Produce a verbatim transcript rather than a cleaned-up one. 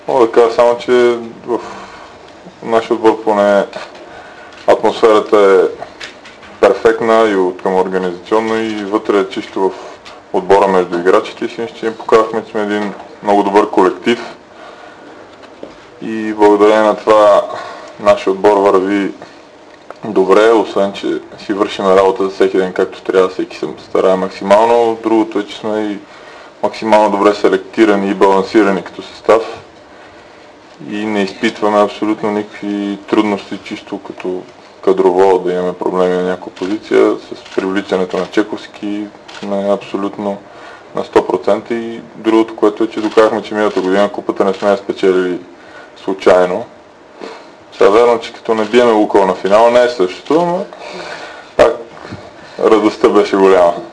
Мога да кажа само, че в нашия отбор поне атмосферата е перфектна и от към организационно и вътре е чисто в отбора между играчите и си мисля, че им показахме, че сме един много добър колектив и благодарение на това нашия отбор върви добре, освен че си вършим работа за всеки ден както трябва, всеки се старае максимално. Другото е, че сме и максимално добре селектирани и балансирани като състав и не изпитваме абсолютно никакви трудности, чисто като кадрово да имаме проблеми на някаква позиция. С привличането на Чековски сме абсолютно на сто процента и другото, което е, че доказахме, че миналата година купата не сме я спечелили случайно. Сега верно, че като не биеме Лукойл на финала не е същото, но пак радостта беше голяма.